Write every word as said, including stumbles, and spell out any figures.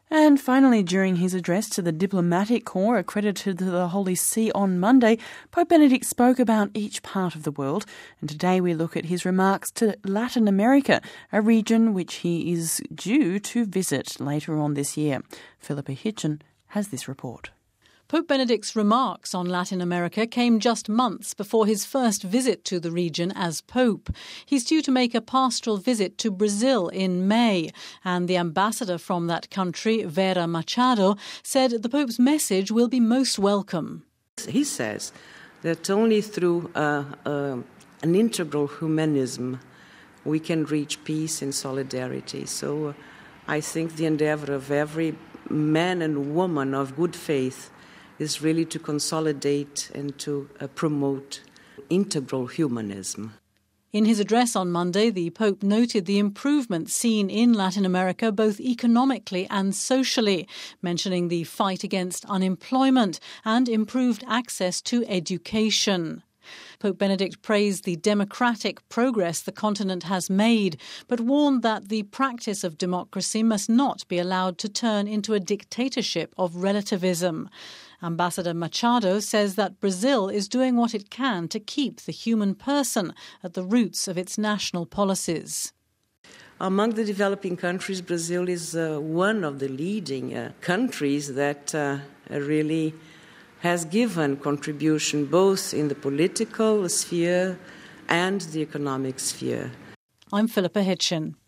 And finally, during his address to the diplomatic corps accredited to the Holy See on Monday, Pope Benedict spoke about each part of the world. And today we look at his remarks to Latin America, a region which he is due to visit later on this year. Philippa Hitchen has this report. Pope Benedict's remarks on Latin America came just months before his first visit to the region as Pope. He's due to make a pastoral visit to Brazil in May, and the ambassador from that country, Vera Machado, said the Pope's message will be most welcome. He says that only through uh, uh, an integral humanism we can reach peace and solidarity. So uh, I think the endeavor of every man and woman of good faith is really to consolidate and to uh, promote integral humanism. In his address on Monday, the Pope noted the improvements seen in Latin America both economically and socially, mentioning the fight against unemployment and improved access to education. Pope Benedict praised the democratic progress the continent has made, but warned that the practice of democracy must not be allowed to turn into a dictatorship of relativism. Ambassador Machado says that Brazil is doing what it can to keep the human person at the roots of its national policies. Among the developing countries, Brazil is uh, one of the leading uh, countries that uh, really has given contribution both in the political sphere and the economic sphere. I'm Philippa Hitchen.